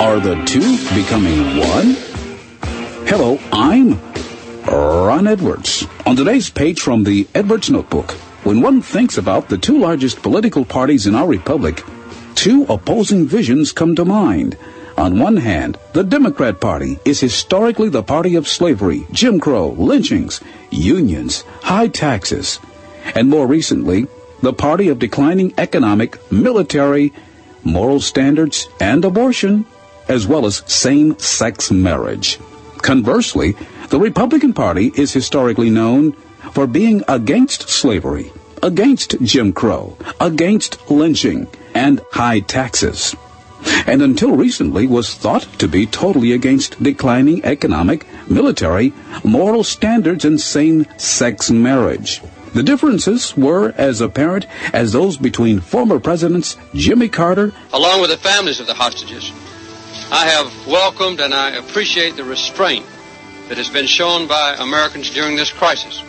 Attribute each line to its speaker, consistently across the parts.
Speaker 1: Are the two becoming one? Hello, I'm Ron Edwards. On today's page from the Edwards Notebook, when one thinks about the two largest political parties in our republic, two opposing visions come to mind. On one hand, the Democrat Party is historically the party of slavery, Jim Crow, lynchings, unions, high taxes, and more recently, the party of declining economic, military, moral standards, and abortion, as well as same-sex marriage. Conversely, the Republican Party is historically known for being against slavery, against Jim Crow, against lynching, and high taxes, and until recently was thought to be totally against declining economic, military, moral standards, and same-sex marriage. The differences were as apparent as those between former presidents Jimmy Carter,
Speaker 2: along with the families of the hostages. I have welcomed and I appreciate the restraint that has been shown by Americans during this crisis.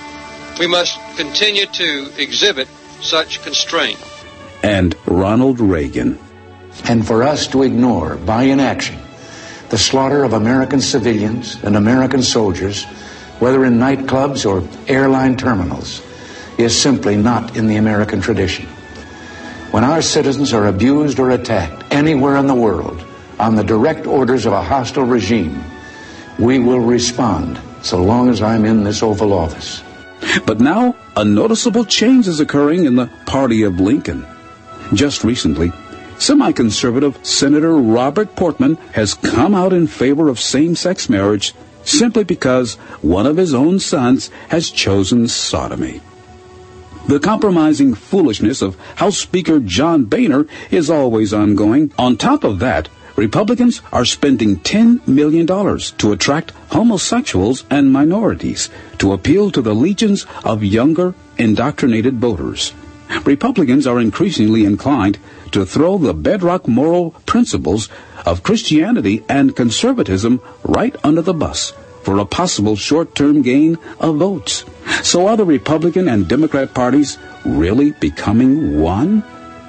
Speaker 2: We must continue to exhibit such constraint.
Speaker 1: and Ronald Reagan.
Speaker 3: And for us to ignore, by inaction, the slaughter of American civilians and American soldiers, whether in nightclubs or airline terminals, is simply not in the American tradition. When our citizens are abused or attacked anywhere in the world on the direct orders of a hostile regime, we will respond so long as I'm in this Oval Office.
Speaker 1: But now, a noticeable change is occurring in the party of Lincoln. Just recently, semi-conservative Senator Robert Portman has come out in favor of same-sex marriage simply because one of his own sons has chosen sodomy. The compromising foolishness of House Speaker John Boehner is always ongoing. On top of that, Republicans are spending $10 million to attract homosexuals and minorities to appeal to the legions of younger, indoctrinated voters. Republicans are increasingly inclined to throw the bedrock moral principles of Christianity and conservatism right under the bus for a possible short-term gain of votes. So are the Republican and Democrat parties really becoming one?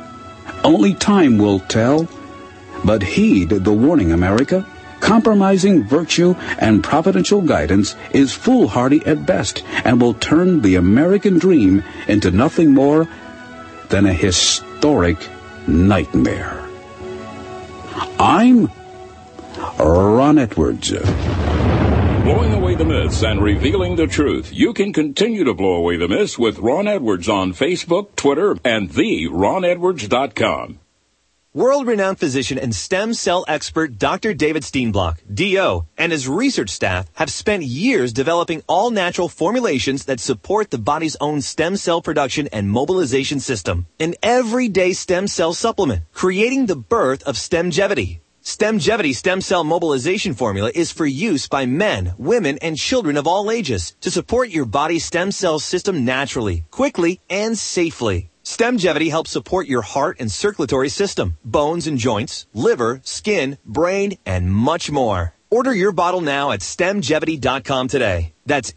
Speaker 1: Only time will tell. But heed the warning, America. Compromising virtue and providential guidance is foolhardy at best and will turn the American dream into nothing more than a historic nightmare. I'm Ron Edwards.
Speaker 4: Blowing away the myths and revealing the truth. You can continue to blow away the myths with Ron Edwards on Facebook, Twitter, and theronedwards.com.
Speaker 5: World-renowned physician and stem cell expert Dr. David Steenblock, D.O., and his research staff have spent years developing all-natural formulations that support the body's own stem cell production and mobilization system. An everyday stem cell supplement, creating the birth of Stemgevity. Stemgevity stem cell mobilization formula is for use by men, women, and children of all ages to support your body's stem cell system naturally, quickly, and safely. Stemgevity helps support your heart and circulatory system, bones and joints, liver, skin, brain, and much more. Order your bottle now at stemgevity.com today. That's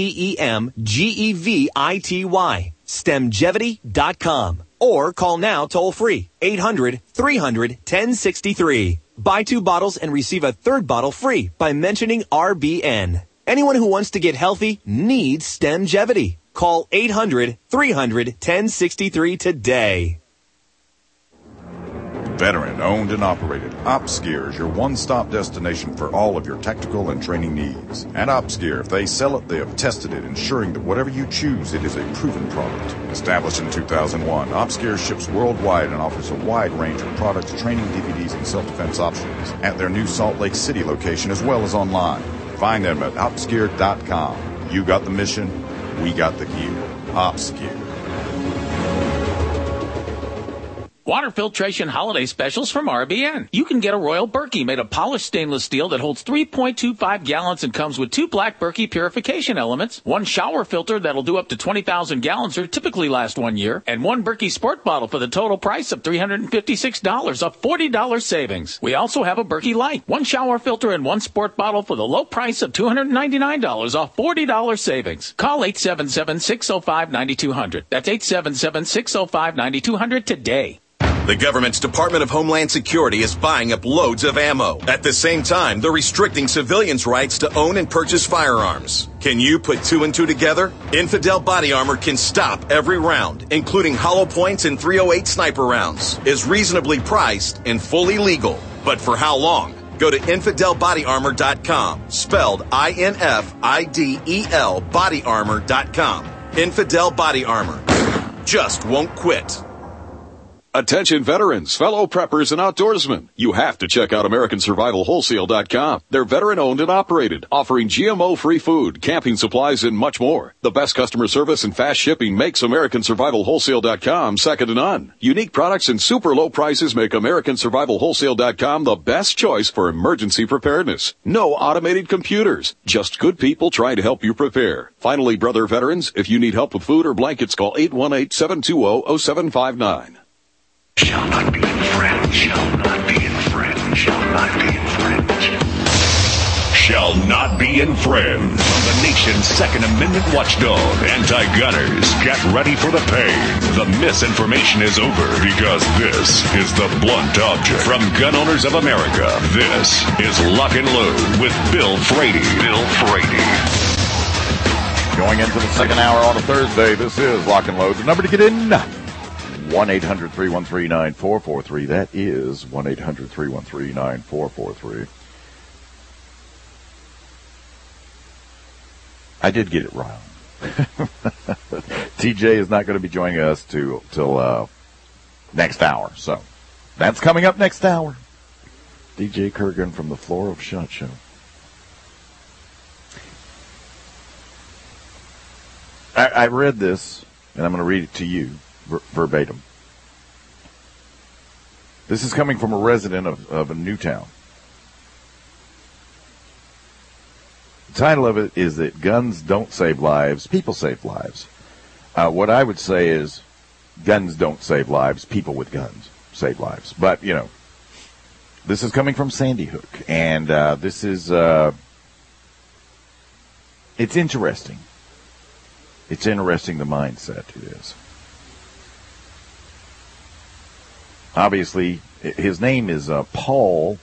Speaker 5: STEMGEVITY. Stemgevity.com. Or call now toll free, 800-300-1063. Buy 2 bottles and receive a 3rd bottle free by mentioning RBN. Anyone who wants to get healthy needs Stemgevity. Call 800-300-1063 today.
Speaker 6: Veteran owned and operated, OpsGear is your one-stop destination for all of your technical and training needs. At OpsGear, if they sell it, they have tested it, ensuring that whatever you choose, it is a proven product. Established in 2001, OpsGear ships worldwide and offers a wide range of products, training DVDs, and self-defense options at their new Salt Lake City location as well as online. Find them at opsgear.com. You got the mission, we got the gear. OpsGear.
Speaker 7: Water filtration holiday specials from RBN. You can get a Royal Berkey made of polished stainless steel that holds 3.25 gallons and comes with 2 black Berkey purification elements, 1 shower filter that'll do up to 20,000 gallons or typically last 1 year, and 1 Berkey sport bottle for the total price of $356, a $40 savings. We also have a Berkey Light, 1 shower filter and 1 sport bottle for the low price of $299, a $40 savings. Call 877-605-9200. That's 877-605-9200 today.
Speaker 8: The government's Department of Homeland Security is buying up loads of ammo. At the same time, they're restricting civilians' rights to own and purchase firearms. Can you put 2 and 2 together? Infidel Body Armor can stop every round, including hollow points and .308 sniper rounds, is reasonably priced and fully legal. But for how long? Go to InfidelBodyArmor.com, spelled INFIDEL bodyarmor.com. Infidel Body Armor. Just won't quit.
Speaker 9: Attention veterans, fellow preppers, and outdoorsmen. You have to check out AmericanSurvivalWholesale.com. They're veteran-owned and operated, offering GMO-free food, camping supplies, and much more. The best customer service and fast shipping makes AmericanSurvivalWholesale.com second to none. Unique products and super low prices make AmericanSurvivalWholesale.com the best choice for emergency preparedness. No automated computers, just good people trying to help you prepare. Finally, brother veterans, if you need help with food or blankets, call 818-720-0759.
Speaker 10: Shall not be infringed. Shall not be infringed. Shall not be infringed. Shall not be infringed. From the nation's Second Amendment watchdog, Anti-Gunners, get ready for the pain. The misinformation is over because this is the blunt object. From Gun Owners of America, this is Lock and Load with Bill Frady. Bill Frady.
Speaker 6: Going into the second hour on a Thursday, this is Lock and Load. The number to get in, 1-800-313-9443. That is 1-800-313-9443. I did get it wrong. TJ is not going to be joining us till next hour. So that's coming up next hour. DJ Kurgan from the Floor of Shot Show. I read this, and I'm going to read it to you verbatim. This is coming from a resident of a Newtown. The title of it is that guns don't save lives, people save lives. What I would say is guns don't save lives, people with guns save lives. But, you know, this is coming from Sandy Hook, and this is, it's interesting. It's interesting the mindset it is. Obviously, his name is Paul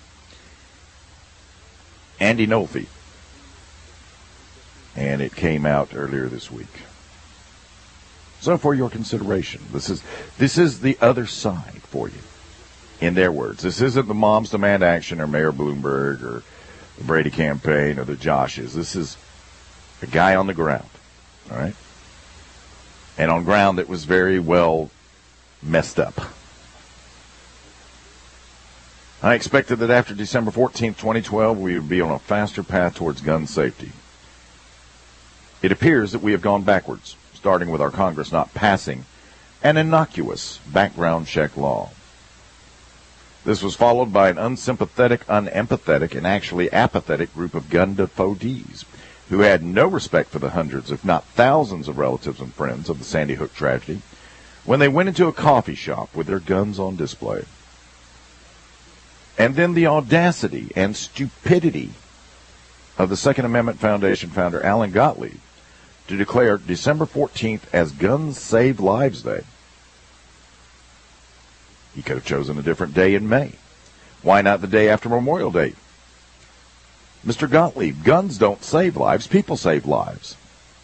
Speaker 6: Andinolfi, and it came out earlier this week. So, for your consideration, this is the other side for you. In their words, this isn't the Moms Demand Action or Mayor Bloomberg or the Brady campaign or the Joshes. This is a guy on the ground, all right, and on ground that was very well messed up. I expected that after December 14th, 2012, we would be on a faster path towards gun safety. It appears that we have gone backwards, starting with our Congress not passing an innocuous background check law. This was followed by an unsympathetic, unempathetic, and actually apathetic group of gun devotees who had no respect for the hundreds, if not thousands, of relatives and friends of the Sandy Hook tragedy when they went into a coffee shop with their guns on display. And then the audacity and stupidity of the Second Amendment Foundation founder Alan Gottlieb to declare December 14th as Guns Save Lives Day. He could have chosen a different day in May. Why not the day after Memorial Day? Mr. Gottlieb, guns don't save lives, people save lives.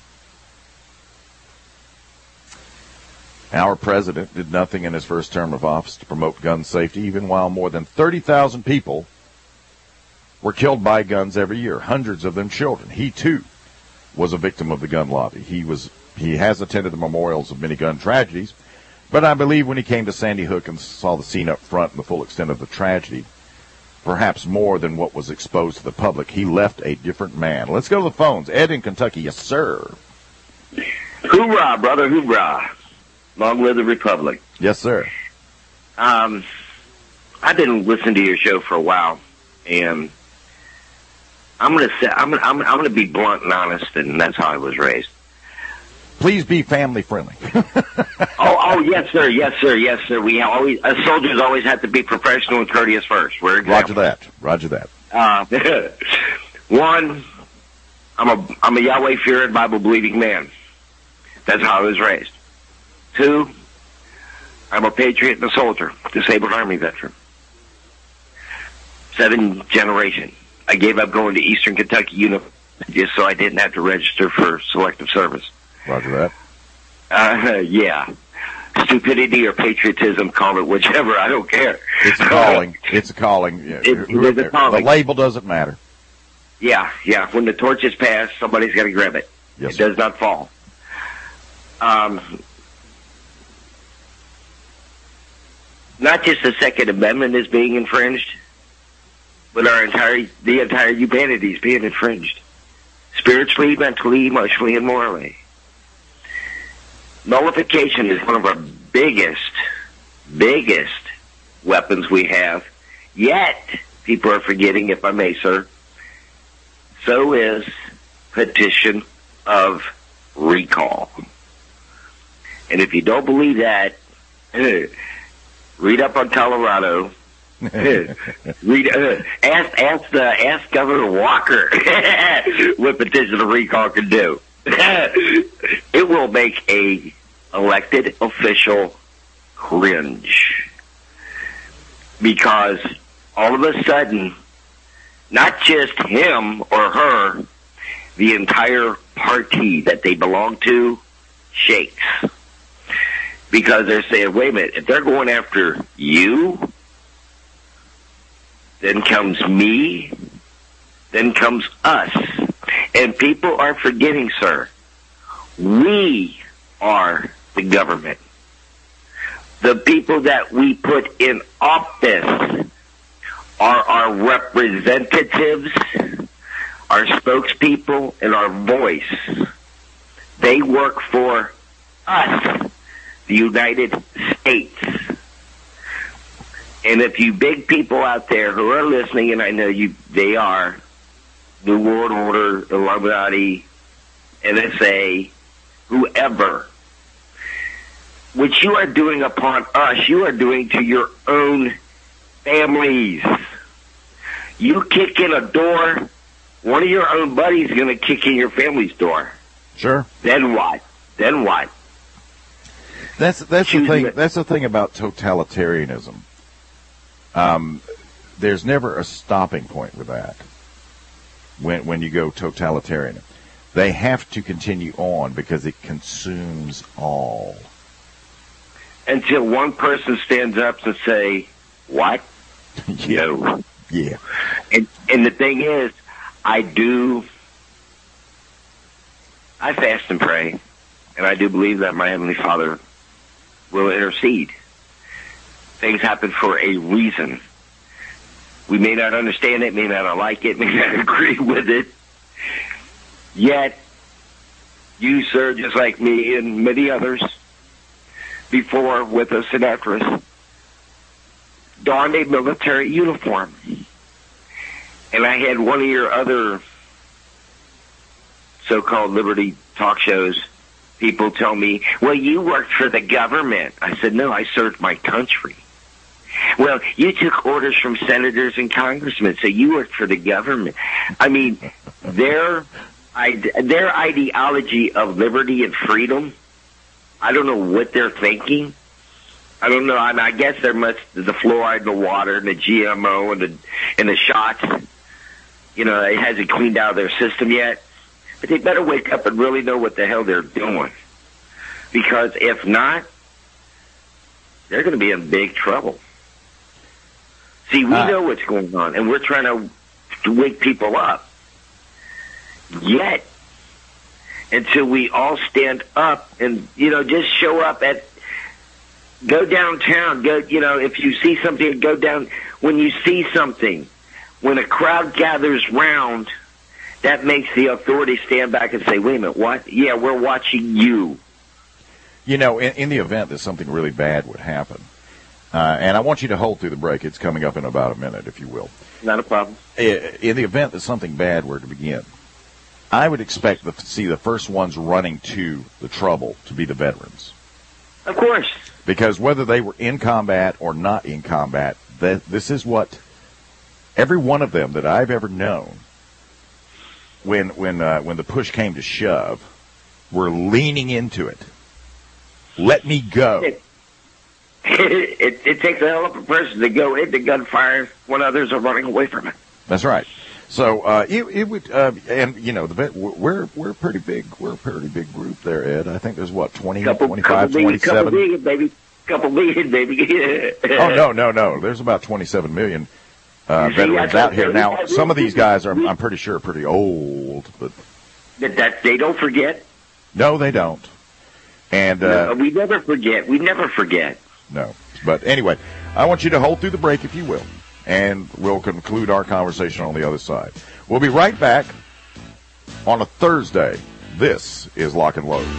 Speaker 6: Our president did nothing in his first term of office to promote gun safety, even while more than 30,000 people were killed by guns every year, hundreds of them children. He, too, was a victim of the gun lobby. He has attended the memorials of many gun tragedies, but I believe when he came to Sandy Hook and saw the scene up front and the full extent of the tragedy, perhaps more than what was exposed to the public, he left a different man. Let's go to the phones. Ed in Kentucky. Yes, sir.
Speaker 11: Hoorah, brother, hoorah. Long live the Republic.
Speaker 6: Yes, sir.
Speaker 11: I didn't listen to your show for a while, and I'm going to be blunt and honest, and that's how I was raised.
Speaker 6: Please be family friendly.
Speaker 11: oh, yes, sir, yes, sir, yes, sir. We always, as soldiers, always have to be professional and courteous first. We're examples.
Speaker 6: Roger that.
Speaker 11: One, I'm a Yahweh-fearing, Bible-believing man. That's how I was raised. Two, I'm a patriot and a soldier, disabled Army veteran. 7th generation. I gave up going to Eastern Kentucky University just so I didn't have to register for selective service.
Speaker 6: Roger that.
Speaker 11: Yeah. Stupidity or patriotism, call it whichever, I don't care.
Speaker 6: It's a calling. It's a calling. Yeah.
Speaker 11: It is a calling.
Speaker 6: The label doesn't matter.
Speaker 11: Yeah. When the torch is passed, somebody's got to grab it.
Speaker 6: Yes,
Speaker 11: it does not fall. Not just the Second Amendment is being infringed, but the entire humanity is being infringed. Spiritually, mentally, emotionally, and morally. Nullification is one of our biggest weapons we have. Yet, people are forgetting, if I may, sir, so is petition of recall. And if you don't believe that, read up on Colorado. Ask Governor Walker what petition of recall can do. It will make a elected official cringe, because all of a sudden, not just him or her, the entire party that they belong to shakes. Because they're saying, wait a minute, if they're going after you, then comes me, then comes us. And people are forgetting, sir, we are the government. The people that we put in office are our representatives, our spokespeople, and our voice. They work for us, the United States. And if you big people out there who are listening, and I know they are, New World Order, Illuminati, NSA, whoever, what you are doing upon us, you are doing to your own families. You kick in a door, one of your own buddies is going to kick in your family's door.
Speaker 6: Sure.
Speaker 11: Then what?
Speaker 6: That's the thing. That's the thing about totalitarianism. There's never a stopping point with that. When you go totalitarian, they have to continue on because it consumes all.
Speaker 11: Until one person stands up and say, "What?"
Speaker 6: Yeah.
Speaker 11: No.
Speaker 6: Yeah.
Speaker 11: And the thing is, I fast and pray, and I do believe that my Heavenly Father will intercede. Things happen for a reason. We may not understand it, may not like it, may not agree with it. Yet, you, sir, just like me and many others before, with us, and after us, donned a military uniform. And I had one of your other so-called liberty talk shows, people tell me, well, you worked for the government. I said, no, I served my country. Well, you took orders from senators and congressmen, so you worked for the government. I mean, their ideology of liberty and freedom, I don't know what they're thinking. I don't know. I guess there must the fluoride in the water and the GMO and the shots. You know, it hasn't cleaned out their system yet. But they better wake up and really know what the hell they're doing. Because if not, they're going to be in big trouble. See, we know what's going on, and we're trying to wake people up. Yet, until we all stand up and, just show up go downtown, if you see something, go down. When you see something, when a crowd gathers round, that makes the authorities stand back and say, wait a minute, what? Yeah, we're watching you.
Speaker 6: In the event that something really bad would happen, and I want you to hold through the break. It's coming up in about a minute, if you will.
Speaker 11: Not a problem.
Speaker 6: In the event that something bad were to begin, I would expect to see the first ones running to the trouble to be the veterans.
Speaker 11: Of course.
Speaker 6: Because whether they were in combat or not in combat, this is what every one of them that I've ever known, when the push came to shove, were leaning into it. Let me go.
Speaker 11: It takes a hell of a person to go into gunfire when others are running away from it.
Speaker 12: That's right. So it would, and you know, we're pretty big. We're a pretty big group there, Ed. I think there's what 25, 27.
Speaker 11: Couple million, baby.
Speaker 12: Oh no. There's about 27 million veterans out here now. Some of these guys are, I'm pretty sure, pretty old, but
Speaker 11: that they don't forget.
Speaker 12: No, they don't. And
Speaker 11: no, we never forget. We never forget.
Speaker 12: No, but anyway, I want you to hold through the break if you will. And we'll conclude our conversation on the other side. We'll be right back on a Thursday. This is Lock and Load.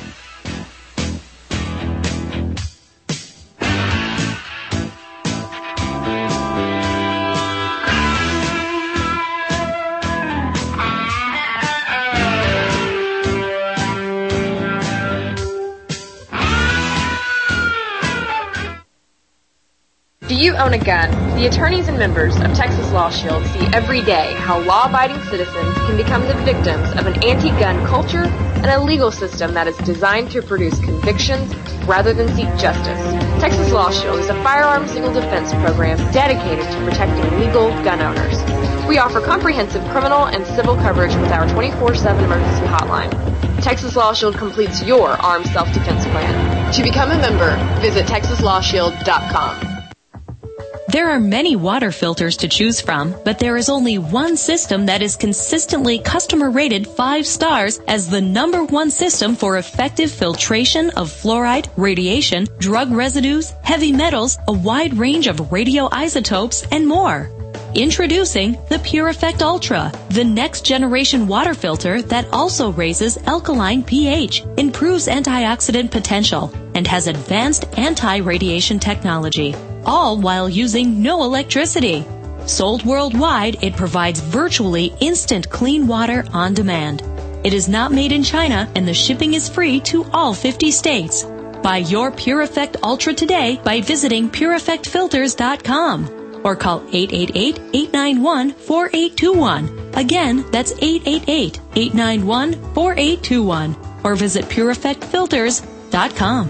Speaker 13: Do you own a gun? The attorneys and members of Texas Law Shield see every day how law-abiding citizens can become the victims of an anti-gun culture and a legal system that is designed to produce convictions rather than seek justice. Texas Law Shield is a firearms legal defense program dedicated to protecting legal gun owners. We offer comprehensive criminal and civil coverage with our 24/7 emergency hotline. Texas Law Shield completes your armed self-defense plan. To become a member, visit TexasLawShield.com.
Speaker 14: There are many water filters to choose from, but there is only one system that is consistently customer rated 5 stars as the #1 system for effective filtration of fluoride, radiation, drug residues, heavy metals, a wide range of radioisotopes, and more. Introducing the Pure Effect Ultra, the next generation water filter that also raises alkaline pH, improves antioxidant potential, and has advanced anti-radiation technology, all while using no electricity. Sold worldwide, it provides virtually instant clean water on demand. It is not made in China, and the shipping is free to all 50 states. Buy your Pure Effect Ultra today by visiting PureEffectFilters.com. or call 888-891-4821. Again, that's 888-891-4821. Or visit PureEffectFilters.com.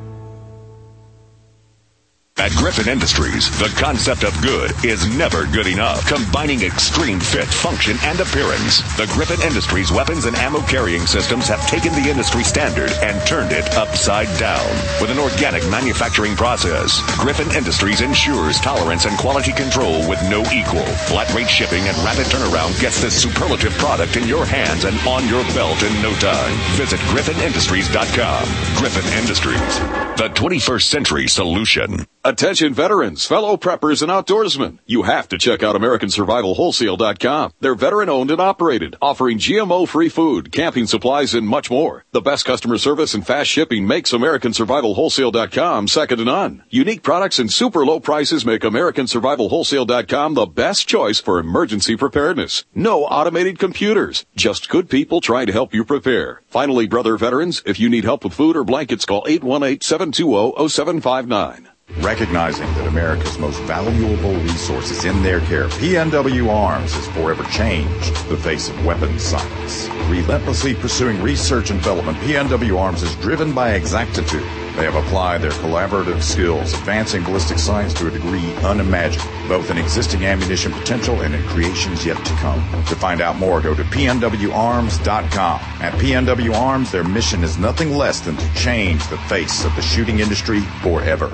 Speaker 10: At Griffin Industries, the concept of good is never good enough. Combining extreme fit, function, and appearance, the Griffin Industries weapons and ammo carrying systems have taken the industry standard and turned it upside down. With an organic manufacturing process, Griffin Industries ensures tolerance and quality control with no equal. Flat rate shipping and rapid turnaround gets this superlative product in your hands and on your belt in no time. Visit GriffinIndustries.com. Griffin Industries, the 21st century solution.
Speaker 9: Attention veterans, fellow preppers, and outdoorsmen. You have to check out AmericanSurvivalWholesale.com. They're veteran-owned and operated, offering GMO-free food, camping supplies, and much more. The best customer service and fast shipping makes AmericanSurvivalWholesale.com second to none. Unique products and super low prices make AmericanSurvivalWholesale.com the best choice for emergency preparedness. No automated computers, just good people trying to help you prepare. Finally, brother veterans, if you need help with food or blankets, call 818-720-0759.
Speaker 6: Recognizing that America's most valuable resource is in their care, PNW Arms has forever changed the face of weapons science. Relentlessly pursuing research and development, PNW Arms is driven by exactitude. They have applied their collaborative skills, advancing ballistic science to a degree unimagined, both in existing ammunition potential and in creations yet to come. To find out more, go to PNWArms.com. At PNW Arms, their mission is nothing less than to change the face of the shooting industry forever.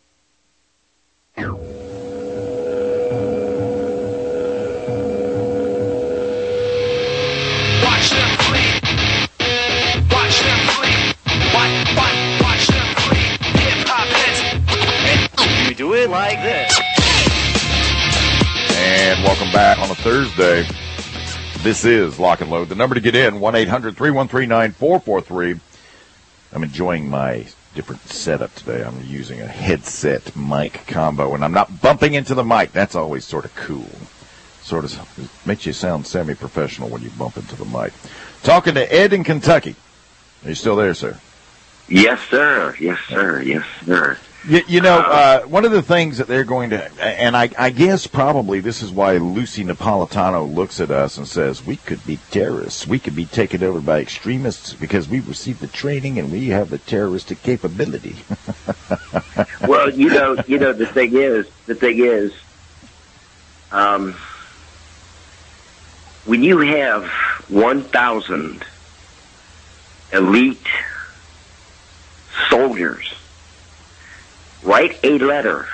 Speaker 5: We do it like this.
Speaker 12: And welcome back on a Thursday. This is Lock and Load. The number to get in, 1-800-313-9443. I'm enjoying my different setup today. I'm using a headset mic combo, and I'm not bumping into the mic. That's always sort of cool. Sort of makes you sound semi-professional when you bump into the mic. Talking to Ed in Kentucky. Are you still there, sir?
Speaker 11: Yes, sir. Yes, sir. Yes, sir.
Speaker 12: One of the things that they're going to, and I guess probably this is why Lucy Napolitano looks at us and says, we could be terrorists. We could be taken over by extremists because we received the training and we have the terroristic capability.
Speaker 11: Well, the thing is, when you have 1,000 elite soldiers write a letter,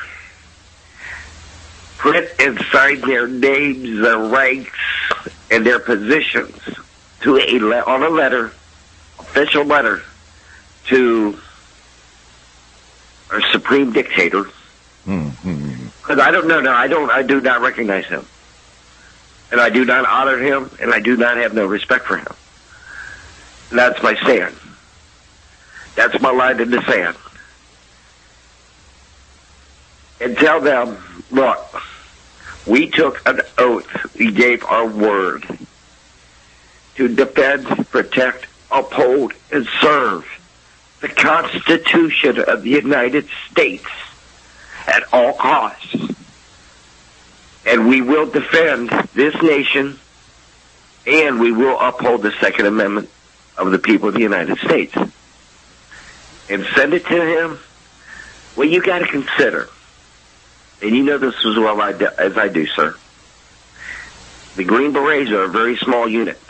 Speaker 11: put inside their names, their ranks, and their positions on a letter, official letter, to our supreme dictator. Because I do not recognize him, and I do not honor him, and I do not have no respect for him. And that's my stand. That's my line in the sand. And tell them, look, we took an oath, we gave our word to defend, protect, uphold, and serve the Constitution of the United States at all costs. And we will defend this nation, and we will uphold the Second Amendment of the people of the United States. And send it to him. Well, you got to consider, and you know this as well as I do, sir, the Green Berets are a very small unit.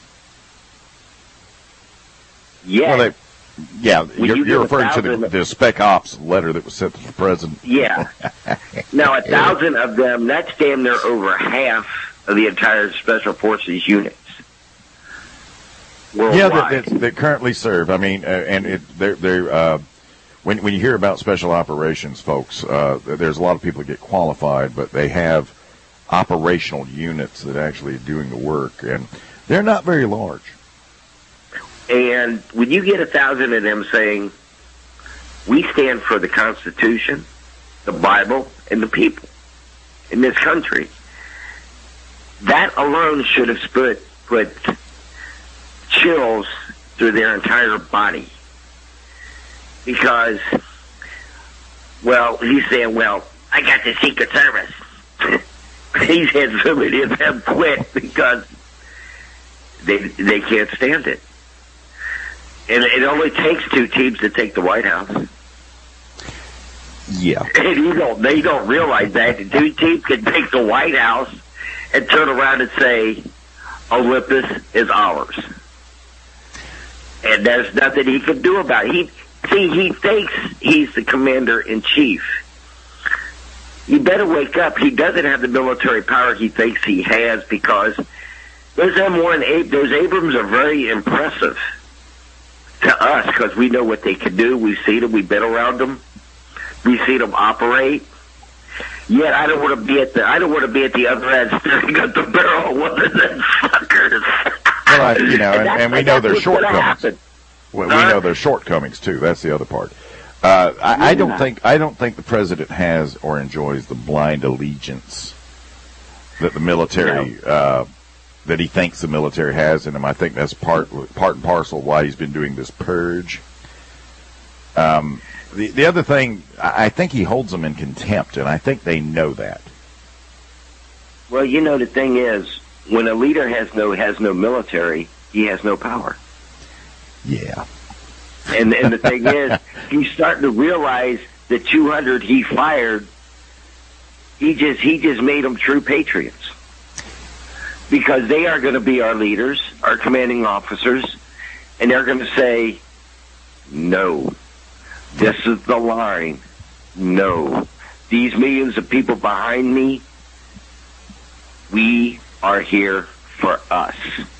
Speaker 12: Yet, you're referring to the Spec Ops letter that was sent to the president.
Speaker 11: Yeah. Now, 1,000 of them, that's damn near over half of the entire Special Forces units worldwide.
Speaker 12: Yeah, that currently serve. I mean, when you hear about special operations, folks, there's a lot of people that get qualified, but they have operational units that actually are doing the work, and they're not very large.
Speaker 11: And when you get 1,000 of them saying, we stand for the Constitution, the Bible, and the people in this country, that alone should have put chills through their entire body. Because, well, he's saying, well, I got the Secret Service. He's had so many of them quit because they can't stand it. And it only takes 2 teams to take the White House.
Speaker 12: Yeah.
Speaker 11: And they don't realize that. 2 teams can take the White House and turn around and say, Olympus is ours. And there's nothing he can do about it. He thinks he's the commander-in-chief. You better wake up. He doesn't have the military power he thinks he has, because those M1, those Abrams are very impressive to us because we know what they can do. We've seen them. We've been around them. We've seen them operate. Yet I don't want to be at the other end staring at the barrel of one of them suckers.
Speaker 12: Well, and we know their shortcomings. Well, we know their shortcomings too. That's the other part. I don't think the president has or enjoys the blind allegiance that the military that he thinks the military has in him. I think that's part and parcel of why he's been doing this purge. The other thing, I think he holds them in contempt, and I think they know that.
Speaker 11: Well, the thing is, when a leader has no military, he has no power.
Speaker 12: Yeah.
Speaker 11: And the thing is, he's starting to realize the 200 he fired, he just made them true patriots. Because they are going to be our leaders, our commanding officers, and they're going to say, no, this is the line. No. These millions of people behind me, we are here for us.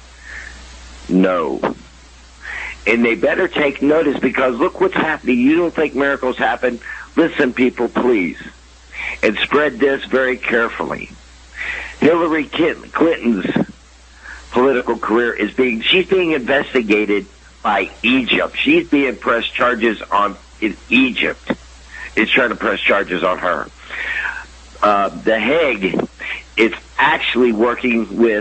Speaker 11: No. And they better take notice, because look what's happening. You don't think miracles happen? Listen, people, please. And spread this very carefully. Hillary Clinton's political career she's being investigated by Egypt. She's being pressed charges in Egypt. Is trying to press charges on her. The Hague is actually working with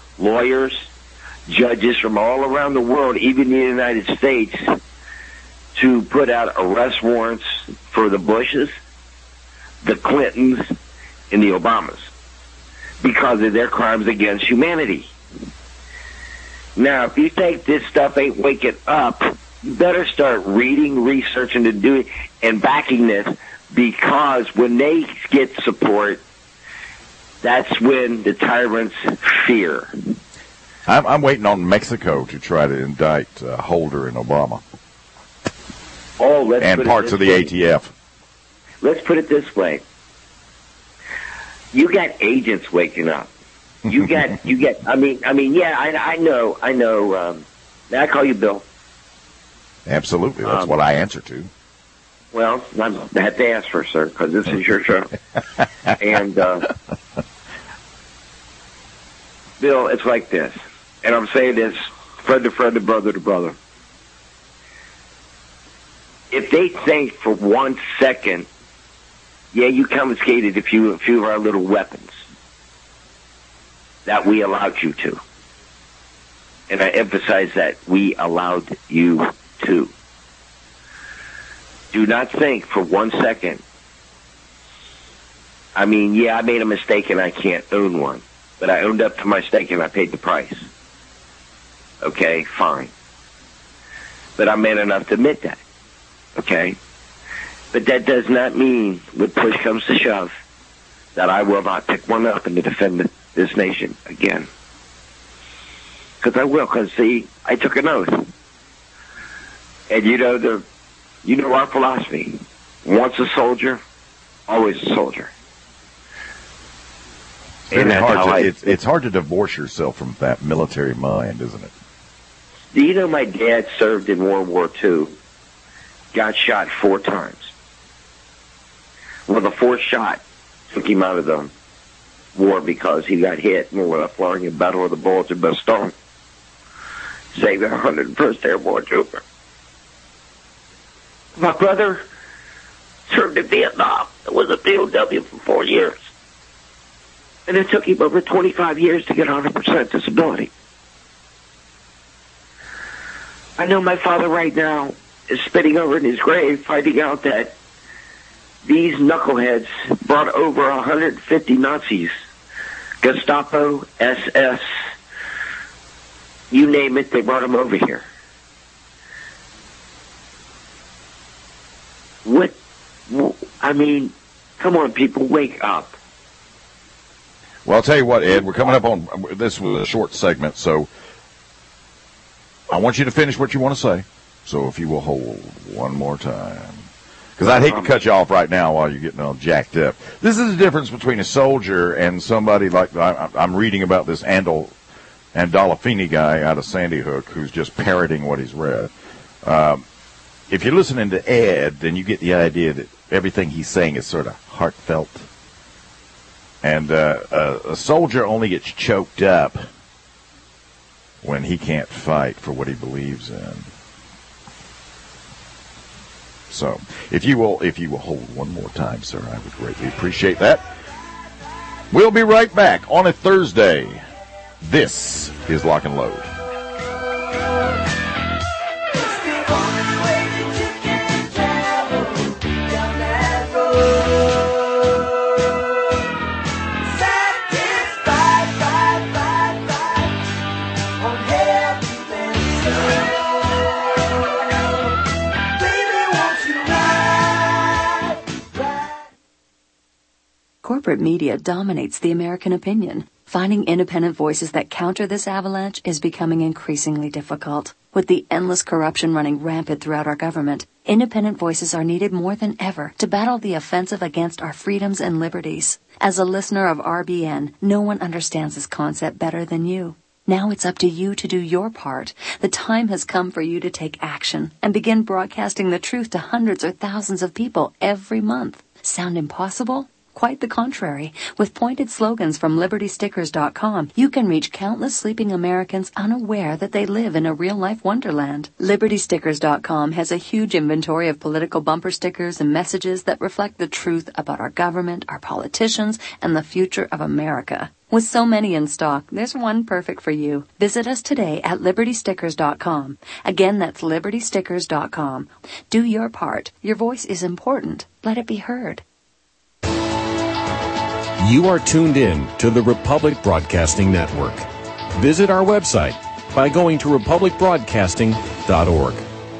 Speaker 11: lawyers, judges from all around the world, even the United States, to put out arrest warrants for the Bushes, the Clintons, and the Obamas because of their crimes against humanity. Now, if you think this stuff ain't waking up, you better start reading, researching, and doing, and backing this, because when they get support, that's when the tyrants fear.
Speaker 12: I'm waiting on Mexico to try to indict Holder and Obama. And parts of the ATF.
Speaker 11: Let's put it this way. You got agents waking up. I know. May I call you Bill?
Speaker 12: Absolutely. That's what I answer to.
Speaker 11: Well, I have to ask first, sir, because this is your show. And, Bill, it's like this. And I'm saying this friend to friend, to brother to brother. If they think for 1 second, yeah, you confiscated a few of our little weapons that we allowed you to. And I emphasize that we allowed you to. Do not think for 1 second. I mean, yeah, I made a mistake and I can't own one. But I owned up to my mistake and I paid the price. Okay, fine. But I'm man enough to admit that. Okay? But that does not mean, when push comes to shove, that I will not pick one up and to defend this nation again. Because I will, because, see, I took an oath. And you know our philosophy. Once a soldier, always a soldier.
Speaker 12: It's hard to divorce yourself from that military mind, isn't it?
Speaker 11: Do you know my dad served in World War II? Got shot 4 times. Well, the 4th shot took him out of the war because he got hit flying in Battle of the Bulge at Bastogne. Saved a 101st Airborne Trooper. My brother served in Vietnam and was a POW for 4 years. And it took him over 25 years to get 100% disability. I know my father right now is spitting over in his grave, finding out that these knuckleheads brought over 150 Nazis, Gestapo, SS, you name it, they brought them over here. Come on, people, wake up.
Speaker 12: Well, I'll tell you what, Ed, we're coming up on, this was a short segment, so I want you to finish what you want to say. So if you will hold one more time. Because I'd hate to cut you off right now while you're getting all jacked up. This is the difference between a soldier and somebody like, I'm reading about this Andolfini guy out of Sandy Hook who's just parroting what he's read. If you're listening to Ed, then you get the idea that everything he's saying is sort of heartfelt. And a soldier only gets choked up when he can't fight for what he believes in. So, if you will hold one more time, sir, I would greatly appreciate that. We'll be right back on a Thursday. This is Lock and Load.
Speaker 15: Corporate media dominates the American opinion. Finding independent voices that counter this avalanche is becoming increasingly difficult. With the endless corruption running rampant throughout our government, independent voices are needed more than ever to battle the offensive against our freedoms and liberties. As a listener of RBN, no one understands this concept better than you. Now it's up to you to do your part. The time has come for you to take action and begin broadcasting the truth to hundreds or thousands of people every month. Sound impossible? Quite the contrary. With pointed slogans from LibertyStickers.com, you can reach countless sleeping Americans unaware that they live in a real-life wonderland. LibertyStickers.com has a huge inventory of political bumper stickers and messages that reflect the truth about our government, our politicians, and the future of America. With so many in stock, there's one perfect for you. Visit us today at LibertyStickers.com. Again, that's LibertyStickers.com. Do your part. Your voice is important. Let it be heard.
Speaker 16: You are tuned in to the Republic Broadcasting Network. Visit our website by going to republicbroadcasting.org.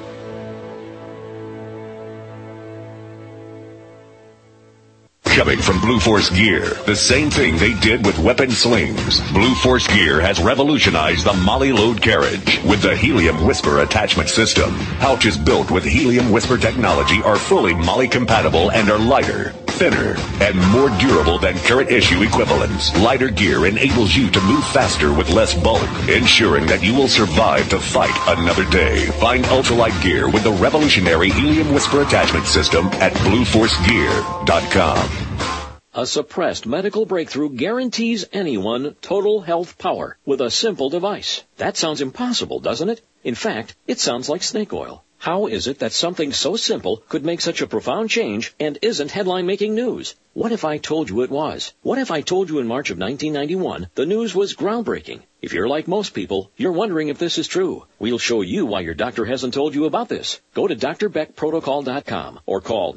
Speaker 10: Coming from Blue Force Gear, the same thing they did with weapon slings. Blue Force Gear has revolutionized the Molly load carriage with the Helium Whisper attachment system. Pouches built with Helium Whisper technology are fully Molly compatible and are lighter, thinner, and more durable than current issue equivalents. Lighter gear enables you to move faster with less bulk, ensuring that you will survive to fight another day. Find ultralight gear with the revolutionary Helium Whisper attachment system at BlueForceGear.com.
Speaker 17: A suppressed medical breakthrough guarantees anyone total health power with a simple device. That sounds impossible, doesn't it? In fact, it sounds like snake oil. How is it that something so simple could make such a profound change and isn't headline-making news? What if I told you it was? What if I told you in March of 1991 the news was groundbreaking? If you're like most people, you're wondering if this is true. We'll show you why your doctor hasn't told you about this. Go to drbeckprotocol.com or call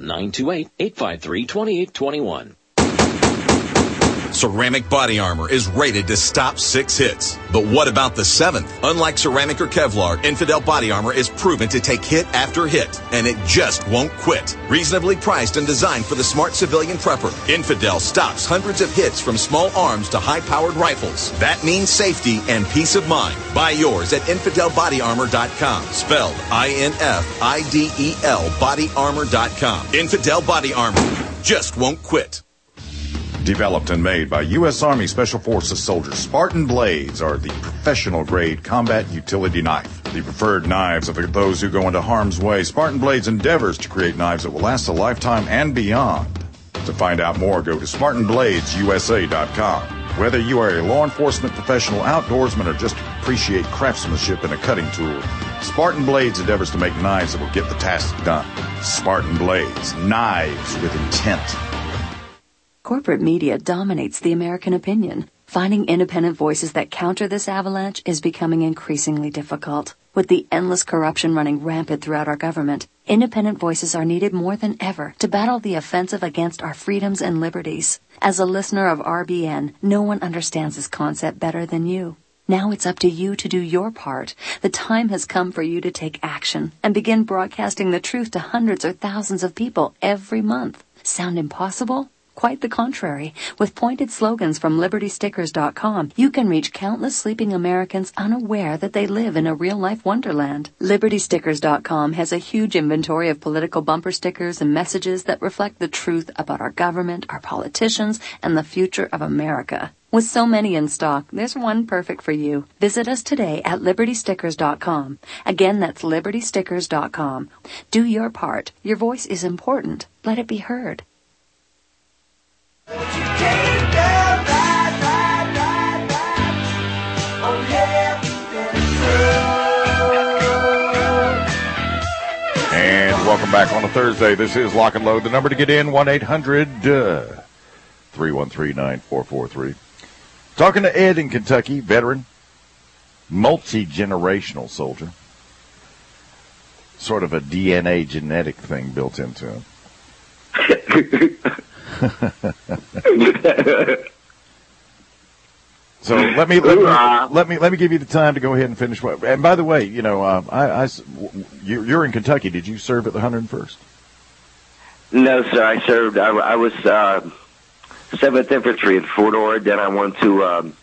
Speaker 17: 928-853-2821.
Speaker 8: Ceramic body armor is rated to stop 6 hits. But what about the 7th? Unlike ceramic or Kevlar, Infidel body armor is proven to take hit after hit, and it just won't quit. Reasonably priced and designed for the smart civilian prepper, Infidel stops hundreds of hits from small arms to high-powered rifles. That means safety and peace of mind. Buy yours at InfidelBodyArmor.com. Spelled INFIDEL bodyarmor.com. Infidel body armor just won't quit.
Speaker 6: Developed and made by U.S. Army Special Forces soldiers, Spartan Blades are the professional-grade combat utility knife. The preferred knives of those who go into harm's way, Spartan Blades endeavors to create knives that will last a lifetime and beyond. To find out more, go to SpartanBladesUSA.com. Whether you are a law enforcement professional, outdoorsman, or just appreciate craftsmanship in a cutting tool, Spartan Blades endeavors to make knives that will get the task done. Spartan Blades, knives with intent.
Speaker 15: Corporate media dominates the American opinion. Finding independent voices that counter this avalanche is becoming increasingly difficult. With the endless corruption running rampant throughout our government, independent voices are needed more than ever to battle the offensive against our freedoms and liberties. As a listener of RBN, no one understands this concept better than you. Now it's up to you to do your part. The time has come for you to take action and begin broadcasting the truth to hundreds or thousands of people every month. Sound impossible? Quite the contrary. With pointed slogans from LibertyStickers.com, you can reach countless sleeping Americans unaware that they live in a real-life wonderland. LibertyStickers.com has a huge inventory of political bumper stickers and messages that reflect the truth about our government, our politicians, and the future of America. With so many in stock, there's one perfect for you. Visit us today at LibertyStickers.com. Again, that's LibertyStickers.com. Do your part. Your voice is important. Let it be heard.
Speaker 12: And welcome back on a Thursday. This is Lock and Load. The number to get in, 1-800-313-9443. Talking to Ed in Kentucky, veteran, multi-generational soldier. Sort of a DNA genetic thing built into him. So let me give you the time to go ahead and finish. And by the way, you're in Kentucky. Did you serve at the 101st?
Speaker 11: No, sir. I served. I was 7th Infantry at Fort Ord. Then I went to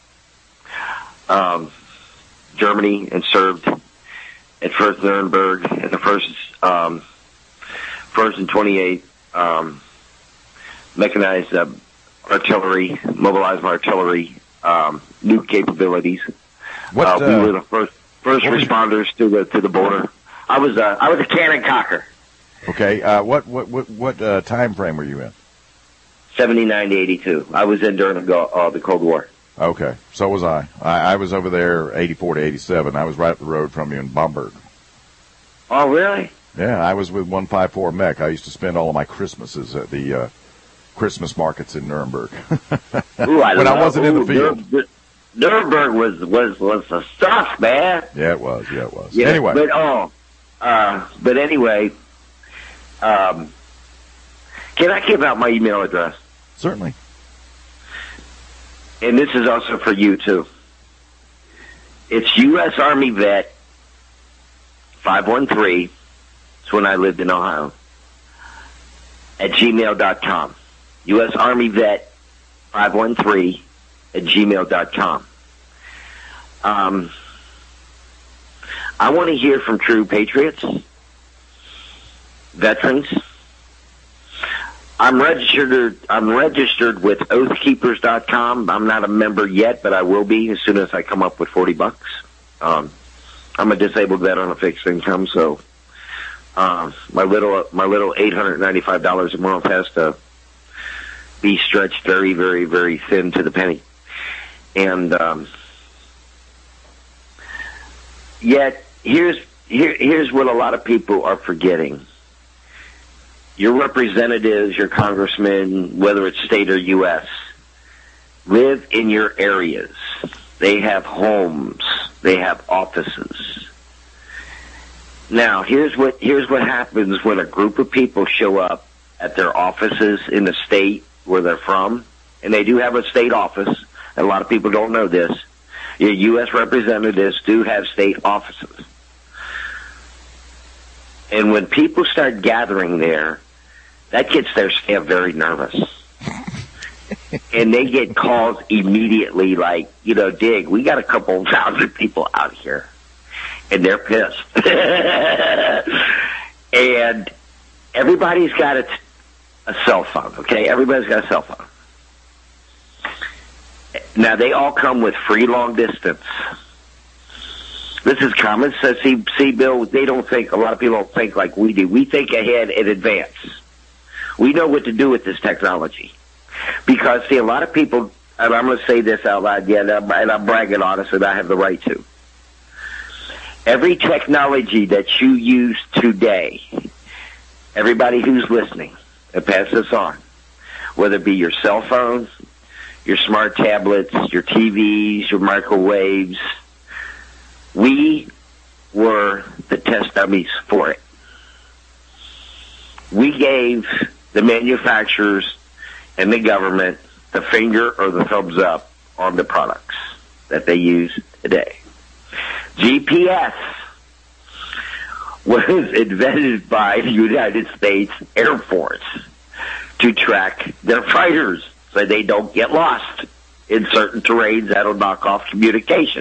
Speaker 11: Germany and served at 1st Nuremberg at the 1st and 28th. Mechanized artillery, mobilized artillery, new capabilities. We were the first responders to the border. I was a cannon cocker.
Speaker 12: Okay. What time frame were you in?
Speaker 11: 79 to 82. I was in during the Cold War.
Speaker 12: Okay, so was I. I was over there 84 to 87. I was right up the road from you in Bamberg.
Speaker 11: Oh, really?
Speaker 12: Yeah, I was with 154 Mech. I used to spend all of my Christmases at the Christmas markets in Nuremberg.
Speaker 11: Ooh, I
Speaker 12: wasn't in the field.
Speaker 11: Nuremberg was the stuff, man.
Speaker 12: Yeah, it was.
Speaker 11: Yeah,
Speaker 12: anyway.
Speaker 11: But anyway, can I give out my email address?
Speaker 12: Certainly.
Speaker 11: And this is also for you, too. It's U.S. Army Vet 513. It's when I lived in Ohio. At gmail.com. U.S. Army Vet 513 at gmail.com. I want to hear from true patriots, veterans. I'm registered with oathkeepers.com. I'm not a member yet, but I will be as soon as I come up with $40. I'm a disabled vet on a fixed income, so my little $895 a month has to be stretched very, very, very thin to the penny. And yet here's what a lot of people are forgetting. Your representatives, your congressmen, whether it's state or U.S., live in your areas. They have homes. They have offices. Now, here's what happens when a group of people show up at their offices in the state where they're from, and they do have a state office, and a lot of people don't know this. Your U.S. representatives do have state offices. And when people start gathering there, that gets their staff very nervous. And they get calls immediately like, Dig, we got a couple thousand people out here. And they're pissed. And everybody's got a cell phone, okay? Everybody's got a cell phone. Now, they all come with free long distance. This is common sense. See, Bill, a lot of people don't think like we do. We think ahead in advance. We know what to do with this technology. Because, see, a lot of people, and I'm going to say this out loud, and I'm bragging on it, and I have the right to. Every technology that you use today, everybody who's listening, and pass this on, whether it be your cell phone, your smart tablets, your TVs, your microwaves, we were the test dummies for it. We gave the manufacturers and the government the finger or the thumbs up on the products that they use today. GPS was invented by the United States Air Force to track their fighters so they don't get lost in certain terrains that'll knock off communication.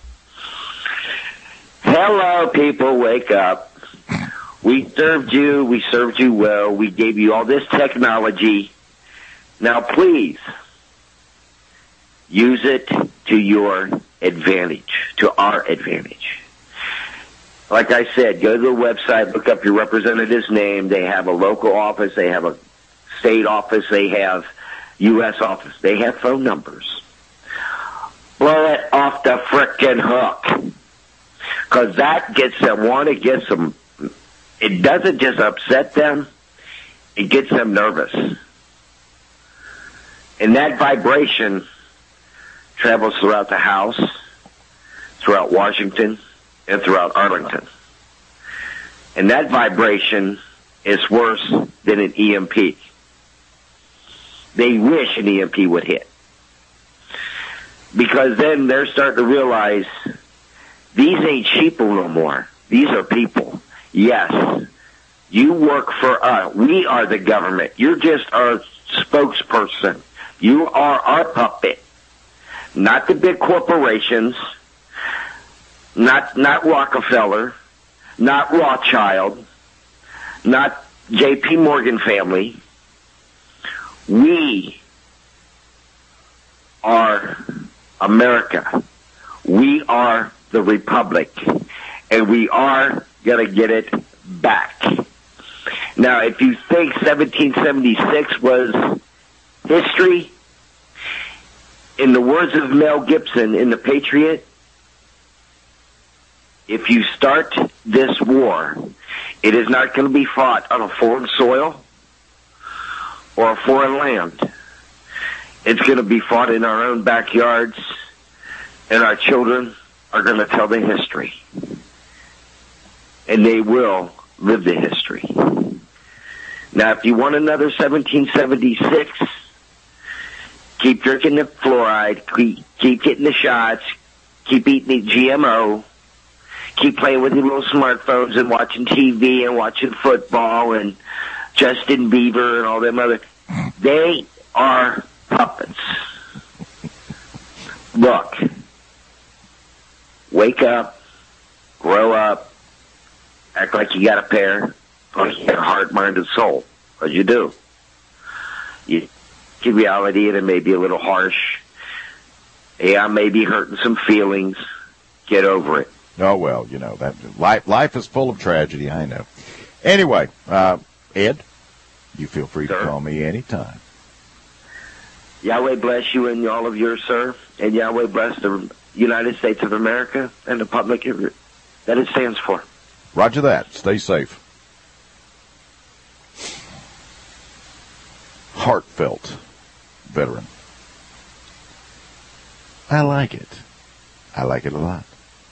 Speaker 11: Hello, people, wake up. We served you well, we gave you all this technology. Now, please, use it to your advantage, to our advantage. Like I said, go to the website, look up your representative's name. They have a local office, they have a state office, they have U.S. office. They have phone numbers. Blow it off the frickin' hook. Because that gets them, it doesn't just upset them, it gets them nervous. And that vibration travels throughout the House, throughout Washington, and throughout Arlington. And that vibration is worse than an EMP. They wish an EMP would hit. Because then they're starting to realize these ain't sheeple no more. These are people. Yes, you work for us. We are the government. You're just our spokesperson. You are our puppet. Not the big corporations, not Rockefeller, not Rothschild, not J.P. Morgan family. We are America. We are the Republic. And we are going to get it back. Now, if you think 1776 was History, in the words of Mel Gibson in The Patriot, if you start this war, it is not going to be fought on a foreign soil or a foreign land. It's going to be fought in our own backyards, and our children are going to tell the history. And they will live the history. Now, if you want another 1776, keep drinking the fluoride, keep getting the shots, keep eating the GMO, keep playing with your little smartphones and watching TV and watching football and Justin Bieber and all them other. They are puppets. Look, wake up, grow up, act like you got a pair, like you got a heart, mind, and soul. Because you do. You give reality, and it may be a little harsh. Yeah, I may be hurting some feelings. Get over it.
Speaker 12: Oh, well, you know, that life is full of tragedy, I know. Anyway, Ed, you feel free to call me anytime.
Speaker 11: Yahweh bless you and all of yours, sir. And Yahweh bless the United States of America and the public that it stands for.
Speaker 12: Roger that. Stay safe. Heartfelt veteran. I like it. I like it a lot.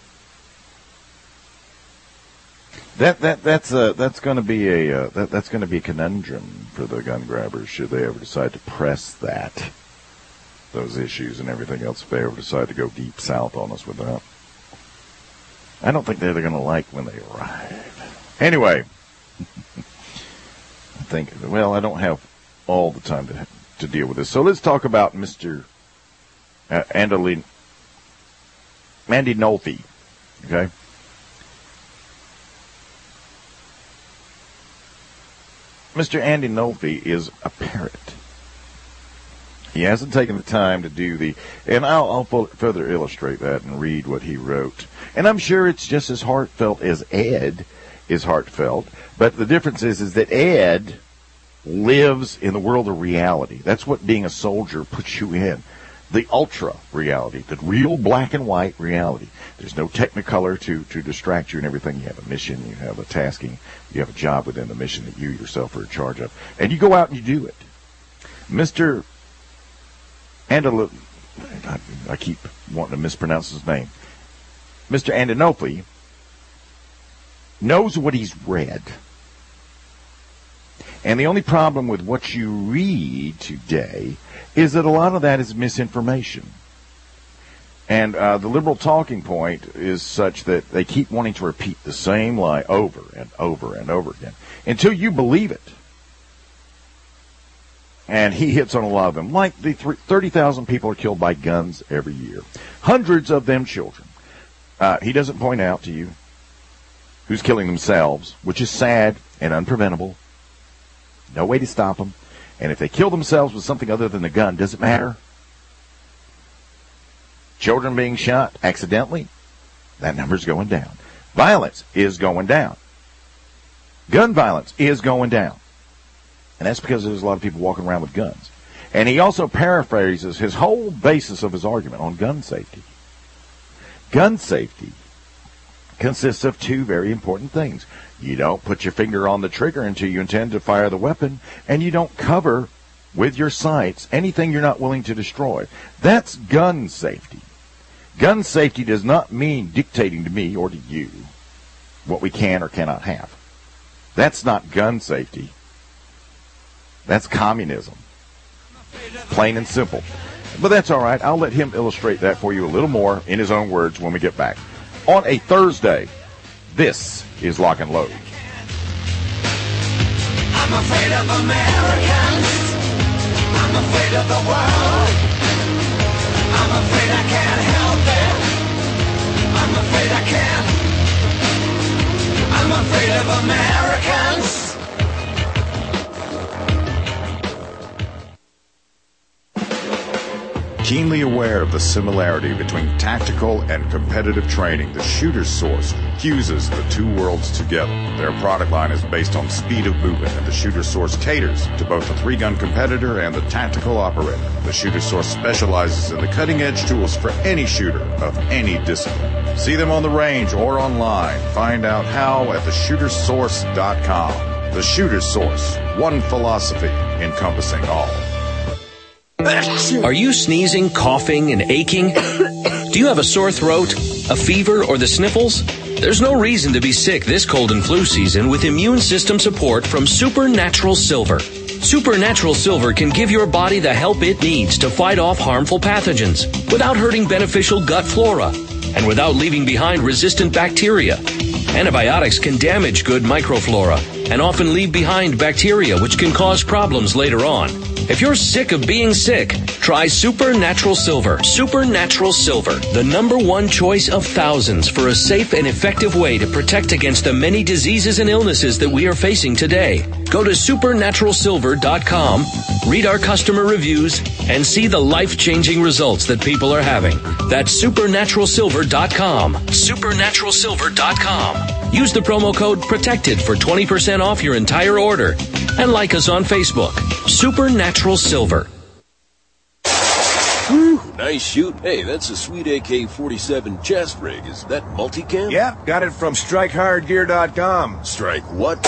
Speaker 12: That's going to be a conundrum for the gun grabbers should they ever decide to press those issues and everything else if they ever decide to go deep south on us with that. I don't think they're going to like when they arrive. Anyway, I don't have all the time to deal with this. So let's talk about Mr. Andy Nolfi, okay? Mr. Andy Nolfi is a parrot. He hasn't taken the time to do and I'll further illustrate that and read what he wrote. And I'm sure it's just as heartfelt as Ed is heartfelt, but the difference is that Ed lives in the world of reality. That's what being a soldier puts you in. The ultra reality, the real black and white reality. There's no technicolor to distract you and everything. You have a mission, you have a tasking, you have a job within the mission that you yourself are in charge of. And you go out and you do it. Mr. I keep wanting to mispronounce his name. Mr. Andanopoulos knows what he's read. And the only problem with what you read today is that a lot of that is misinformation. And the liberal talking point is such that they keep wanting to repeat the same lie over and over and over again until you believe it. And he hits on a lot of them. Like the 30,000 people are killed by guns every year. Hundreds of them children. He doesn't point out to you who's killing themselves, which is sad and unpreventable. No way to stop them. And if they kill themselves with something other than a gun, does it matter? Children being shot accidentally, that number's going down. Violence is going down. Gun violence is going down. And that's because there's a lot of people walking around with guns. And he also paraphrases his whole basis of his argument on gun safety. Gun safety consists of two very important things. You don't put your finger on the trigger until you intend to fire the weapon, and you don't cover with your sights anything you're not willing to destroy. That's gun safety. Gun safety does not mean dictating to me or to you what we can or cannot have. That's not gun safety. That's communism. Plain and simple. But that's all right. I'll let him illustrate that for you a little more in his own words when we get back. On a Thursday, this is Lock and Load.
Speaker 18: I'm afraid of Americans. I'm afraid of the world. I'm afraid I can't help it. I'm afraid I can't. I'm afraid of Americans.
Speaker 6: Keenly aware of the similarity between tactical and competitive training, the Shooter's Source fuses the two worlds together. Their product line is based on speed of movement, and the Shooter's Source caters to both the three-gun competitor and the tactical operator. The Shooter's Source specializes in the cutting-edge tools for any shooter of any discipline. See them on the range or online. Find out how at theshootersource.com. The Shooter's Source, one philosophy encompassing all.
Speaker 19: Are you sneezing, coughing, and aching? Do you have a sore throat, a fever, or the sniffles? There's no reason to be sick this cold and flu season with immune system support from Supernatural Silver. Supernatural Silver can give your body the help it needs to fight off harmful pathogens without hurting beneficial gut flora and without leaving behind resistant bacteria. Antibiotics can damage good microflora and often leave behind bacteria which can cause problems later on. If you're sick of being sick, try Supernatural Silver. Supernatural Silver, the #1 choice of thousands for a safe and effective way to protect against the many diseases and illnesses that we are facing today. Go to supernaturalsilver.com, read our customer reviews, and see the life-changing results that people are having. That's supernaturalsilver.com. Supernaturalsilver.com. Use the promo code PROTECTED for 20% off your entire order. And like us on Facebook. Supernatural Silver.
Speaker 20: Whew, nice shoot. Hey, that's a sweet AK-47 chest rig. Is that multicam?
Speaker 21: Yep, got it from StrikeHardGear.com.
Speaker 20: Strike what?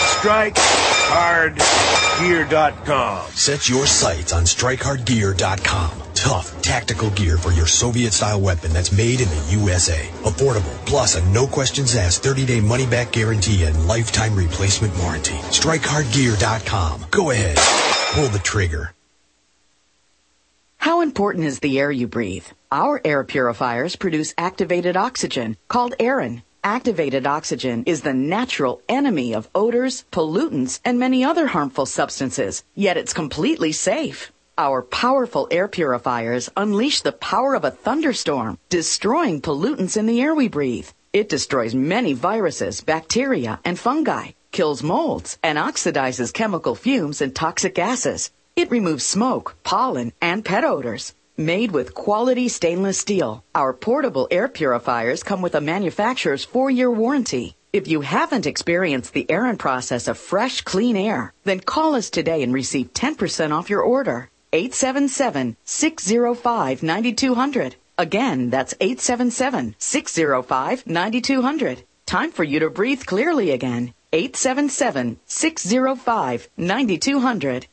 Speaker 21: StrikeHardGear.com.
Speaker 22: Set your sights on StrikeHardGear.com. Tough, tactical gear for your Soviet-style weapon that's made in the USA. Affordable, plus a no-questions-asked 30-day money-back guarantee and lifetime replacement warranty. StrikeHardGear.com. Go ahead. Pull the trigger.
Speaker 23: How important is the air you breathe? Our air purifiers produce activated oxygen, called Aerin. Activated oxygen is the natural enemy of odors, pollutants, and many other harmful substances, yet it's completely safe. Our powerful air purifiers unleash the power of a thunderstorm, destroying pollutants in the air we breathe. It destroys many viruses, bacteria, and fungi, kills molds, and oxidizes chemical fumes and toxic gases. It removes smoke, pollen, and pet odors. Made with quality stainless steel, our portable air purifiers come with a manufacturer's 4-year warranty. If you haven't experienced the Aerin process of fresh, clean air, then call us today and receive 10% off your order. 877-605-9200. Again, that's 877-605-9200. Time for you to breathe clearly again. 877-605-9200.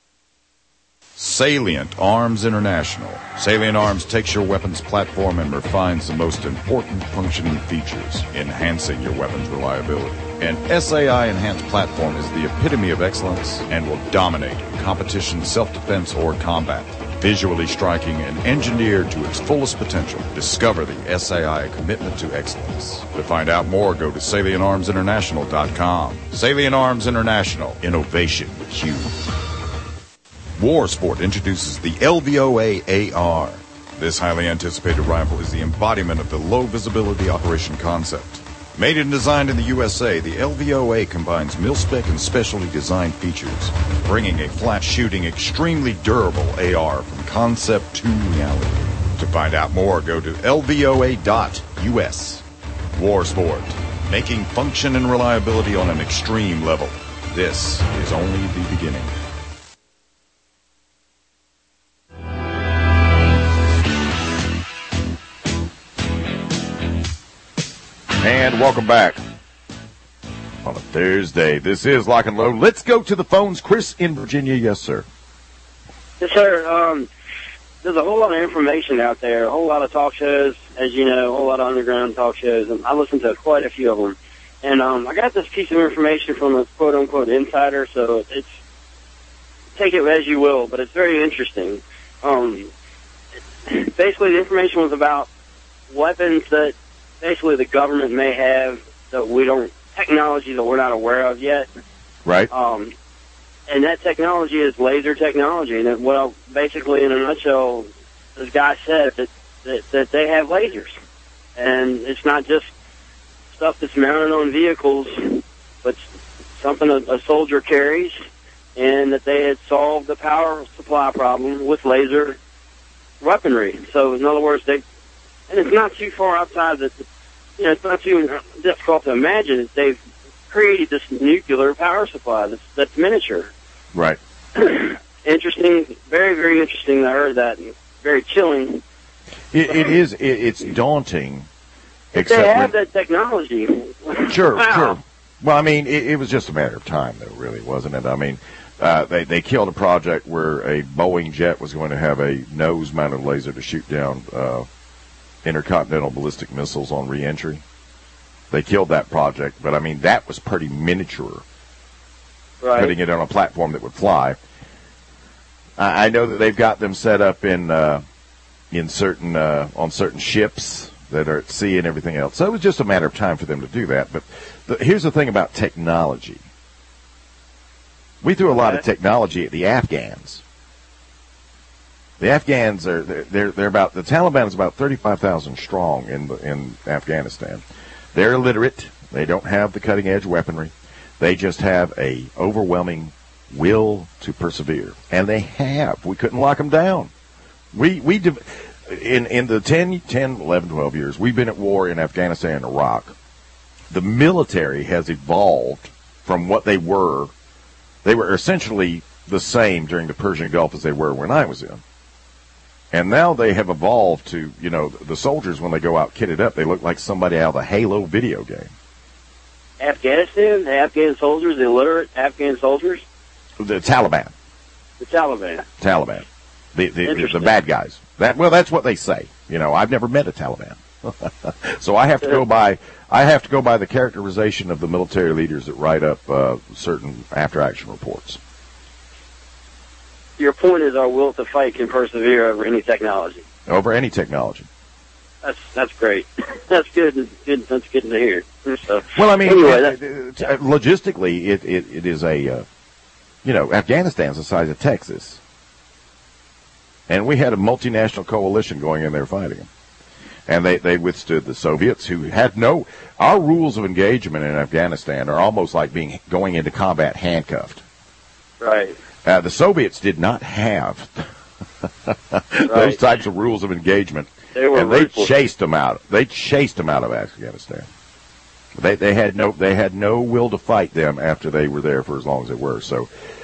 Speaker 6: Salient Arms International. Salient Arms takes your weapons platform and refines the most important functioning features, enhancing your weapon's reliability. An SAI enhanced platform is the epitome of excellence and will dominate competition, self-defense, or combat. Visually striking and engineered to its fullest potential, discover the SAI commitment to excellence. To find out more, go to SalientArmsInternational.com. Salient Arms International. Innovation huge. War Sport introduces the LVOA AR. This highly anticipated rifle is the embodiment of the low visibility operation concept. Made and designed in the USA, the LVOA combines mil-spec and specially designed features, bringing a flat-shooting, extremely durable AR from concept to reality. To find out more, go to lvoa.us. War Sport, making function and reliability on an extreme level. This is only the beginning.
Speaker 12: And welcome back on a Thursday. This is Lock and Load. Let's go to the phones. Chris in Virginia. Yes, sir.
Speaker 24: Yes, sir. There's a whole lot of information out there, a whole lot of talk shows, as you know, a whole lot of underground talk shows, and I listen to quite a few of them. And I got this piece of information from a quote-unquote insider, so it's take it as you will, but it's very interesting. Basically, the information was about weapons that basically the government may have that we don't, technology that we're not aware of yet.
Speaker 12: Right.
Speaker 24: And that technology is laser technology. And well, basically, in a nutshell, this guy said that they have lasers. And it's not just stuff that's mounted on vehicles, but something a soldier carries, and that they had solved the power supply problem with laser weaponry. So in other words, and it's not too far outside it's not too difficult to imagine that they've created this nuclear power supply that's miniature.
Speaker 12: Right.
Speaker 24: Interesting, very, very interesting. I heard that. Very chilling.
Speaker 12: It's daunting.
Speaker 24: Except they have that technology.
Speaker 12: Sure,
Speaker 24: wow.
Speaker 12: Sure. Well, I mean, it was just a matter of time, though, really, wasn't it? I mean, they killed a project where a Boeing jet was going to have a nose-mounted laser to shoot down intercontinental ballistic missiles on reentry. They killed that project, but, I mean, that was pretty miniature.
Speaker 24: Right.
Speaker 12: Putting it on a platform that would fly. I know that they've got them set up on certain ships that are at sea and everything else. So it was just a matter of time for them to do that. But here's the thing about technology. We threw a lot of technology at the Afghans. The Afghans they're about, the Taliban is about 35,000 strong in Afghanistan. They're illiterate. They don't have the cutting edge weaponry. They just have a overwhelming will to persevere, and they have. We couldn't lock them down. In the 10, 11, 12 years we've been at war in Afghanistan and Iraq, the military has evolved from what they were. They were essentially the same during the Persian Gulf as they were when I was in. And now they have evolved to, the soldiers, when they go out kitted up, they look like somebody out of the Halo video game.
Speaker 24: Afghanistan, the Afghan soldiers, the illiterate Afghan soldiers?
Speaker 12: The Taliban.
Speaker 24: The Taliban.
Speaker 12: Taliban. The bad guys. That's what they say. I've never met a Taliban. So I have to go by the characterization of the military leaders that write up certain after-action reports.
Speaker 24: Your point is our will to fight can persevere over any technology.
Speaker 12: Over any technology.
Speaker 24: That's great. That's good. That's good to hear. So,
Speaker 12: well, I mean,
Speaker 24: anyway,
Speaker 12: logistically, it is a, Afghanistan's the size of Texas, and we had a multinational coalition going in there fighting them, and they withstood the Soviets, who had our rules of engagement in Afghanistan are almost like going into combat handcuffed.
Speaker 24: Right.
Speaker 12: The Soviets did not have those types of rules of engagement. They chased them out. They chased them out of Afghanistan. They had no will to fight them after they were there for as long as they were. So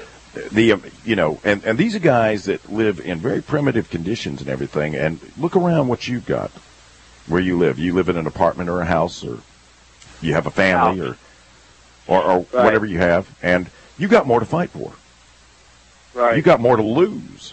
Speaker 12: and these are guys that live in very primitive conditions and everything. And look around what you've got, where you live. You live in an apartment or a house, or you have a family, or whatever you have, and you got more to fight for.
Speaker 24: Right.
Speaker 12: You got more to lose.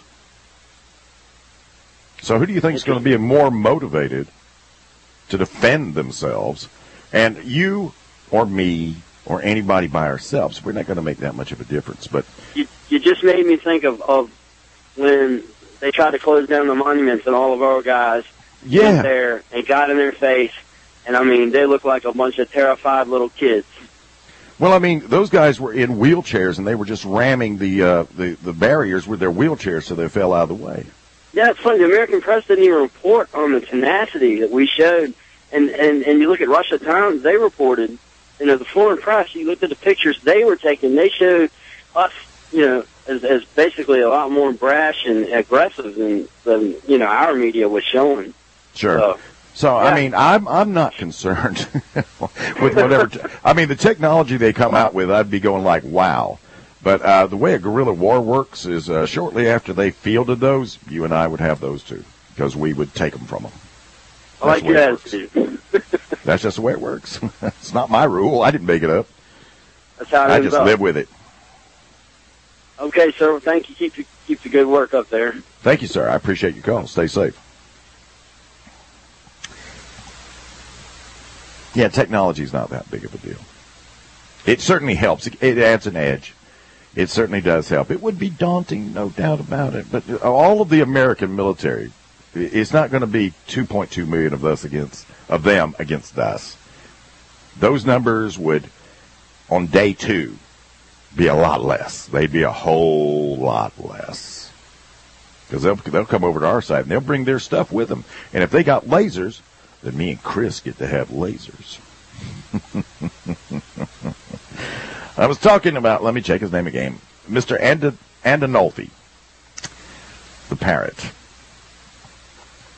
Speaker 12: So who do you think is going to be more motivated to defend themselves? And you or me or anybody by ourselves, we're not going to make that much of a difference. But
Speaker 24: you just made me think of when they tried to close down the monuments and all of our guys went there and got in their face. And, I mean, they looked like a bunch of terrified little kids.
Speaker 12: Well, I mean, those guys were in wheelchairs, and they were just ramming the barriers with their wheelchairs so they fell out of the way.
Speaker 24: Yeah, it's funny. The American press didn't even report on the tenacity that we showed. And you look at Russia Times, they reported, the foreign press, you looked at the pictures they were taking, they showed us, as basically a lot more brash and aggressive than our media was showing.
Speaker 12: Sure. So I mean, I'm not concerned with whatever. I mean, the technology they come out with, I'd be going like, wow. But the way a guerrilla war works is shortly after they fielded those, you and I would have those too, because we would take them from them.
Speaker 24: I like your attitude.
Speaker 12: That's just the way it works. It's not my rule. I didn't make it up.
Speaker 24: That's how
Speaker 12: I just live with it.
Speaker 24: Okay, sir. Thank you. Keep the good work up there.
Speaker 12: Thank you, sir. I appreciate your call. Stay safe. Yeah, technology is not that big of a deal. It certainly helps. It adds an edge. It certainly does help. It would be daunting, no doubt about it. But all of the American military, it's not going to be 2.2 million of them against us. Those numbers would, on day 2, be a lot less. They'd be a whole lot less. Because they'll come over to our side, and they'll bring their stuff with them. And if they got lasers, then me and Chris get to have lasers. I was talking about, let me check his name again, Mr. Andanolfi, the parrot.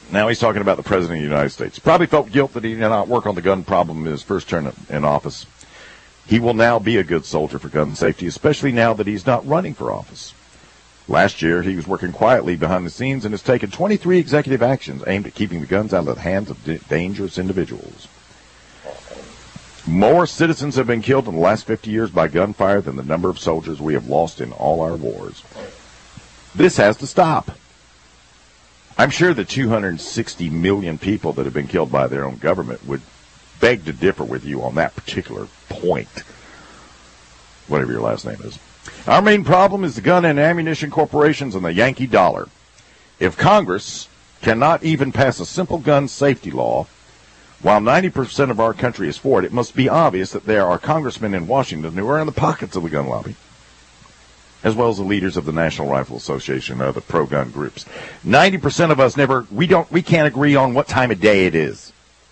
Speaker 12: Now he's talking about the President of the United States. He probably felt guilt that he did not work on the gun problem in his first term in office. He will now be a good soldier for gun safety, especially now that he's not running for office. Last year, he was working quietly behind the scenes and has taken 23 executive actions aimed at keeping the guns out of the hands of dangerous individuals. More citizens have been killed in the last 50 years by gunfire than the number of soldiers we have lost in all our wars. This has to stop. I'm sure the 260 million people that have been killed by their own government would beg to differ with you on that particular point, whatever your last name is. Our main problem is the gun and ammunition corporations and the Yankee dollar. If Congress cannot even pass a simple gun safety law, while 90% of our country is for it, it must be obvious that there are congressmen in Washington who are in the pockets of the gun lobby, as well as the leaders of the National Rifle Association and other pro-gun groups. 90% of us we can't agree on what time of day it is.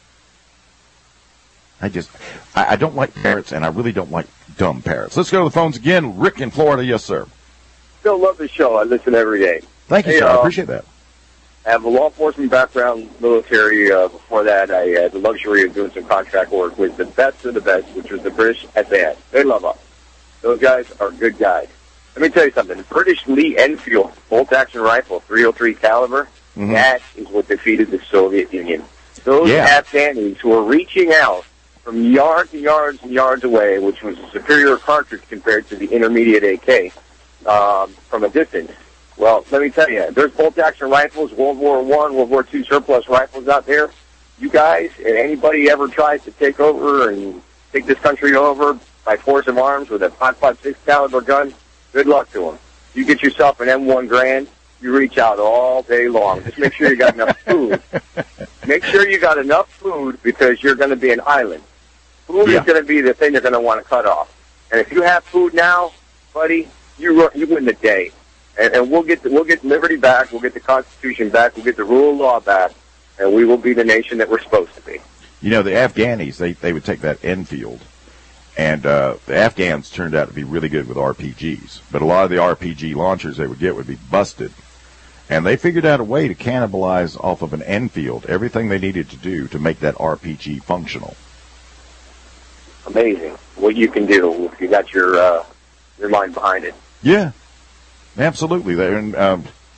Speaker 12: I don't like parrots, and I really don't like dumb parrots. Let's go to the phones again. Rick in Florida. Yes, sir.
Speaker 1: Still love the show. I listen every day.
Speaker 12: Thank you, sir. I appreciate that.
Speaker 1: I have a law enforcement background, military. Before that, I had the luxury of doing some contract work with the best of the best, which was the British SAS. They love us. Those guys are good guys. Let me tell you something. The British Lee Enfield bolt-action rifle, .303 caliber, that is what defeated the Soviet Union. Those Afghanis who are reaching out from yards and yards and yards away, which was a superior cartridge compared to the intermediate AK, from a distance. Well, let me tell you, there's bolt-action rifles, World War I, World War II surplus rifles out there. You guys and anybody ever tries to take over and take this country over by force of arms with a .556 caliber gun, good luck to them. You get yourself an M1 Garand, you reach out all day long. Just make sure you got enough food. Make sure you got enough food because you're going to be an island. Food is going to be the thing you're going to want to cut off. And if you have food now, buddy, you win the day. And we'll get liberty back. We'll get the Constitution back. We'll get the rule of law back, and we will be the nation that we're supposed to be.
Speaker 12: You know, the Afghanis, they would take that Enfield, and the Afghans turned out to be really good with RPGs. But a lot of the RPG launchers they would get would be busted. And they figured out a way to cannibalize off of an Enfield everything they needed to do to make that RPG functional.
Speaker 1: Amazing what you can do if you got your mind behind it.
Speaker 12: Yeah, absolutely. They are.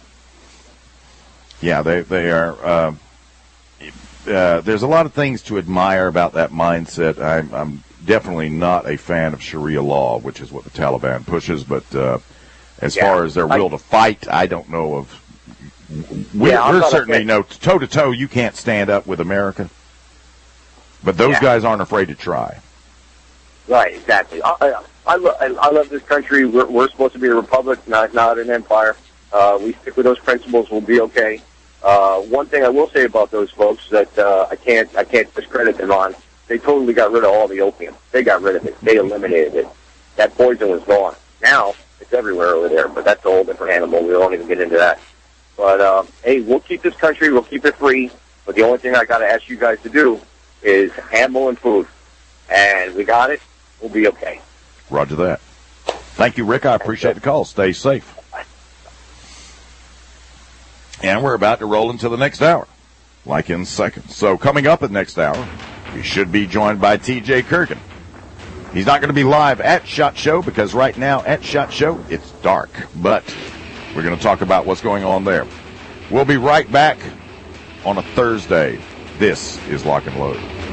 Speaker 12: There's a lot of things to admire about that mindset. I'm definitely not a fan of Sharia law, which is what the Taliban pushes. But as far as their will to fight, I don't know of. We're certainly toe to toe. You can't stand up with America, but those guys aren't afraid to try.
Speaker 1: Right, exactly. I love this country. We're supposed to be a republic, not an empire. We stick with those principles. We'll be okay. One thing I will say about those folks that I can't discredit them on. They totally got rid of all the opium. They got rid of it. They eliminated it. That poison was gone. Now it's everywhere over there, but that's a whole different animal. We won't even get into that. But hey, we'll keep this country. We'll keep it free. But the only thing I got to ask you guys to do is ammo and food, and we got it. We'll be okay.
Speaker 12: Roger that. Thank you, Rick. I appreciate the call. Stay safe. And we're about to roll into the next hour, like in seconds. So coming up in the next hour, we should be joined by T.J. Kurgan. He's not going to be live at SHOT Show because right now at SHOT Show, it's dark. But we're going to talk about what's going on there. We'll be right back on a Thursday. This is Lock and Load.